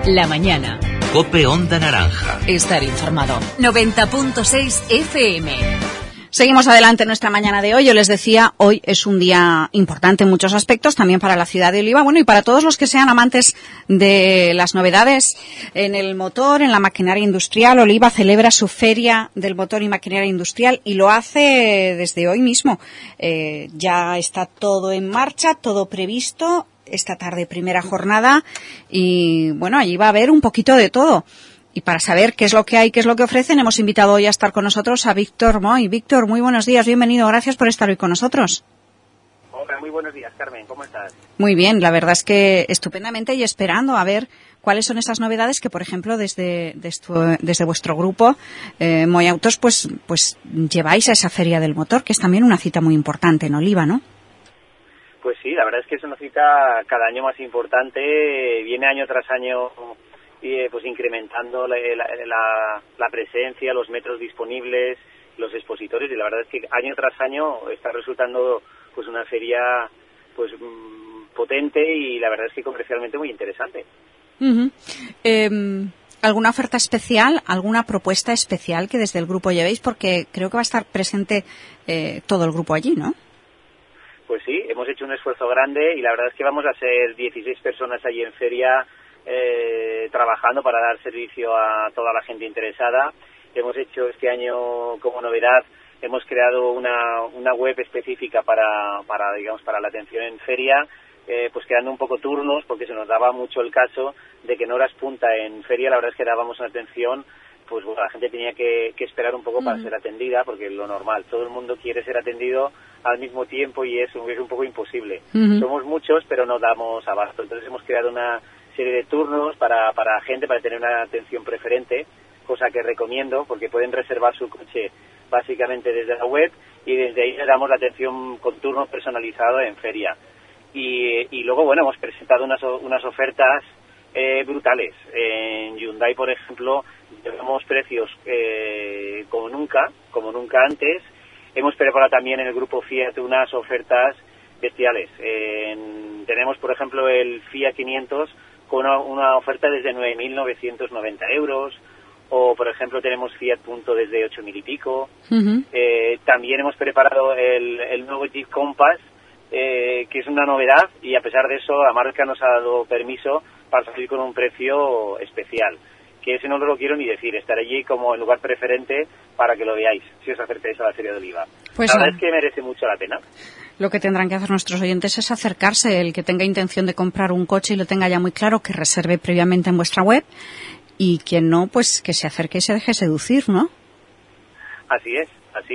La mañana. COPE Onda Naranja. Estar informado. 90.6 FM. Seguimos adelante en nuestra mañana de hoy. Yo les decía, hoy es un día importante en muchos aspectos, también para la ciudad de Oliva, bueno, y para todos los que sean amantes de las novedades en el motor, en la maquinaria industrial. Oliva celebra su Feria del Motor y Maquinaria Industrial y lo hace desde hoy mismo. Ya está todo en marcha, todo previsto. Esta tarde primera jornada y, bueno, allí va a haber un poquito de todo. Y para saber qué es lo que hay, qué es lo que ofrecen, hemos invitado hoy a estar con nosotros a Víctor Moy. Víctor, muy buenos días, bienvenido, gracias por estar hoy con nosotros. Hola, muy buenos días, Carmen, ¿cómo estás? Muy bien, la verdad es que estupendamente y esperando a ver cuáles son esas novedades que, por ejemplo, desde vuestro grupo, Moy Autos, pues lleváis a esa Feria del Motor, que es también una cita muy importante en Oliva, ¿no? Pues sí, la verdad es que es una cita cada año más importante, viene año tras año pues incrementando la presencia, los metros disponibles, los expositores, y la verdad es que año tras año está resultando pues una feria pues potente y la verdad es que comercialmente muy interesante. Uh-huh. ¿Alguna oferta especial, alguna propuesta especial que desde el grupo llevéis? Porque creo que va a estar presente todo el grupo allí, ¿no? Pues sí, hemos hecho un esfuerzo grande y la verdad es que vamos a ser 16 personas allí en feria trabajando para dar servicio a toda la gente interesada. Hemos hecho este año como novedad, hemos creado una web específica para la atención en feria, pues creando un poco turnos porque se nos daba mucho el caso de que en horas punta en feria la verdad es que dábamos una atención, pues bueno, la gente tenía que esperar un poco para ser atendida, porque lo normal, todo el mundo quiere ser atendido al mismo tiempo y es un poco imposible. Somos muchos, pero no damos abasto. Entonces hemos creado una serie de turnos para gente, para tener una atención preferente, cosa que recomiendo, porque pueden reservar su coche básicamente desde la web y desde ahí le damos la atención con turno personalizado en feria. Y luego, bueno, hemos presentado unas ofertas brutales. En Hyundai, por ejemplo, tenemos precios como nunca antes. Hemos preparado también en el grupo Fiat unas ofertas bestiales. Tenemos, por ejemplo, el Fiat 500 con una oferta desde 9.990 euros, o, por ejemplo, tenemos Fiat Punto desde 8.000 y pico. Uh-huh. También hemos preparado el nuevo Jeep Compass, que es una novedad, y a pesar de eso, la marca nos ha dado permiso para salir con un precio especial, que ese no lo quiero ni decir, estaré allí como en lugar preferente para que lo veáis, si os acercáis a la Feria de Oliva. Pues la verdad es que merece mucho la pena. Lo que tendrán que hacer nuestros oyentes es acercarse, el que tenga intención de comprar un coche y lo tenga ya muy claro, que reserve previamente en vuestra web, y quien no, pues que se acerque y se deje seducir, ¿no? Así es.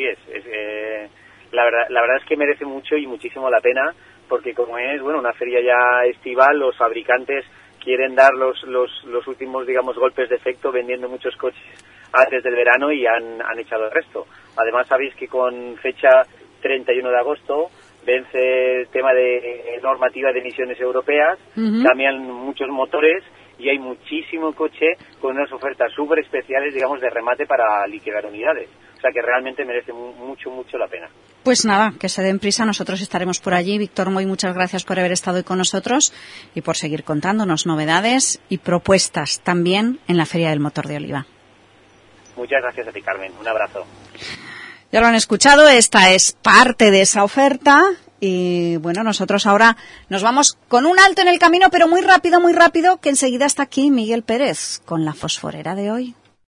La verdad es que merece mucho y muchísimo la pena, porque como es, bueno, una feria ya estival, los fabricantes quieren dar los últimos, digamos, golpes de efecto vendiendo muchos coches antes del verano y han echado el resto. Además, sabéis que con fecha 31 de agosto vence el tema de normativa de emisiones europeas, cambian muchos motores y hay muchísimo coche con unas ofertas súper especiales, digamos, de remate para liquidar unidades. O sea que realmente merece mucho la pena. Pues nada, que se den prisa, nosotros estaremos por allí. Víctor Moy, muchas gracias por haber estado hoy con nosotros y por seguir contándonos novedades y propuestas también en la Feria del Motor de Oliva. Muchas gracias a ti, Carmen. Un abrazo. Ya lo han escuchado, esta es parte de esa oferta. Y bueno, nosotros ahora nos vamos con un alto en el camino, pero muy rápido, que enseguida está aquí Miguel Pérez con la fosforera de hoy.